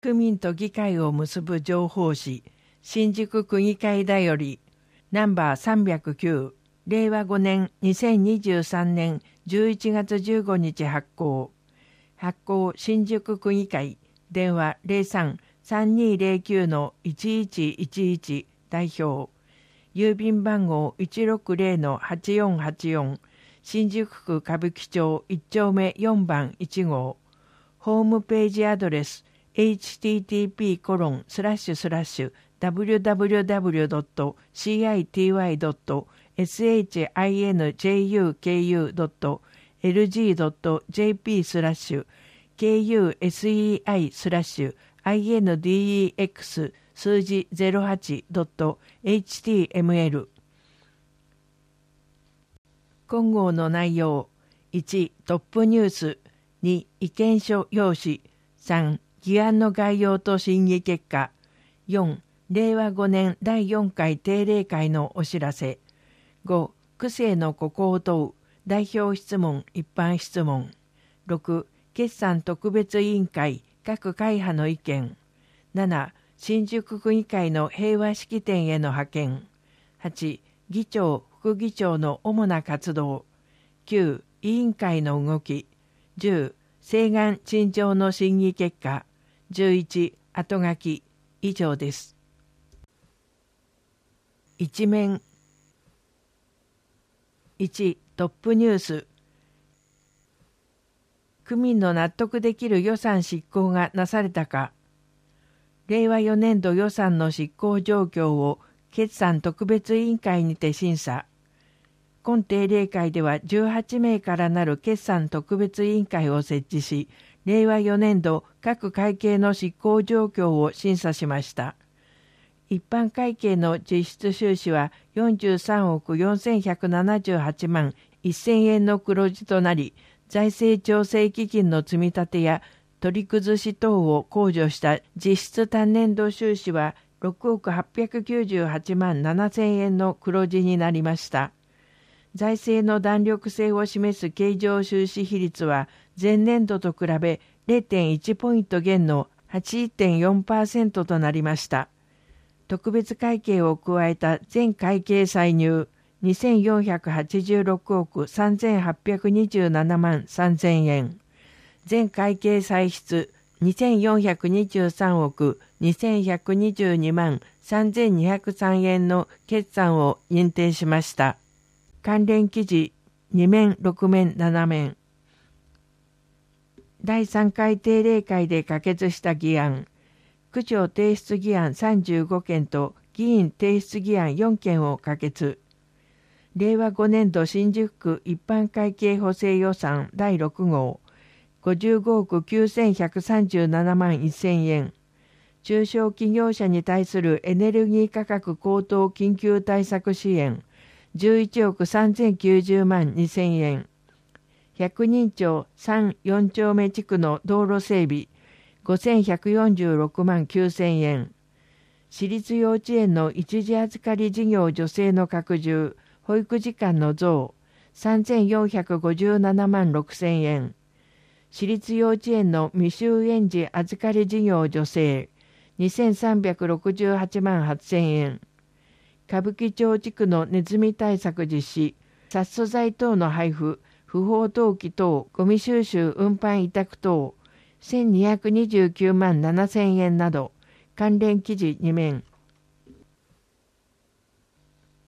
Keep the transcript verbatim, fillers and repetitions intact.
区民と議会を結ぶ情報誌、新宿区議会だより、ナンバーさんびゃくきゅう、れいわごねんにせんにじゅうさんねんじゅういちがつじゅうごにち発行。発行新宿区議会、電話 ゼロさん さんにーゼロきゅう のいちいちいちいち代表。郵便番号 いちろくゼロ はちよんはちよん、新宿区歌舞伎町いちちょうめよんばんいちごう。ホームページアドレス エイチティーティーピーコロンスラッシュスラッシュダブリュダブリュダブリュドットシーアイティーワイドットエスエイチアイエヌジェイユーケーユードットエルジードットジェーピースラッシュ ケーユーエスイーアイ スラッシュ アイエヌディーイーエックス 数字 ゼロはち ドット エイチティーエムエル。 今号の内容。いち、トップニュース。に、意見書用紙。さん、議案の概要と審議結果。よん、れいわごねんだいよんかい定例会のお知らせ。ご、区政のここを問う。代表質問、一般質問。ろく、決算特別委員会、各会派の意見。なな、新宿区議会の平和式典への派遣。はち、議長、副議長の主な活動。きゅう、委員会の動き。じゅう、請願陳情の審議結果。じゅういち、後書き。以上です。一面。いち、トップニュース。区民の納得できる予算執行がなされたか。れいわよねんど予算の執行状況を決算特別委員会にて審査。今定例会ではじゅうはちめいからなる決算特別委員会を設置し、れいわよねんど各会計の執行状況を審査しました。一般会計の実質収支はよんじゅうさんおくよんせんひゃくななじゅうはちまんせんえんの黒字となり、財政調整基金の積み立てや取り崩し等を控除した実質単年度収支はろくおくはっぴゃくきゅうじゅうはちまんななせんえんの黒字になりました。財政の弾力性を示す経常収支比率は前年度と比べ れいてんいち ポイント減の はちてんよんパーセント となりました。特別会計を加えた全会計歳入にせんよんひゃくはちじゅうろくおくさんぜんはっぴゃくにじゅうななまんさんぜんえん。全会計歳出にせんよんひゃくにじゅうさんおくにせんひゃくにじゅうにまんさんぜんにひゃくさんえんの決算を認定しました。関連記事にめんろくめんななめん。だいさんかい定例会で可決した議案。区長提出議案さんじゅうごけんと議員提出議案よんけんを可決。れいわごねんど新宿区一般会計補正予算だいろくごう。ごじゅうごおくきゅうせんひゃくさんじゅうななまんせんえん。中小企業者に対するエネルギー価格高騰緊急対策支援。じゅういちおくさんぜんきゅうじゅうまんにせんえん。百人町さん、よんちょうめ地区の道路整備。ごせんひゃくよんじゅうろくまんきゅうせんえん。私立幼稚園の一時預かり事業助成の拡充。保育時間の増。さんぜんよんひゃくごじゅうななまんろくせんえん。私立幼稚園の未就園児預かり事業助成。にせんさんびゃくろくじゅうはちまんはっせんえん。歌舞伎町地区のネズミ対策実施。殺素材等の配布。不法投棄等、ゴミ収集運搬委託等。せんにひゃくにじゅうきゅうまんななせんえんなど、関連記事にめん。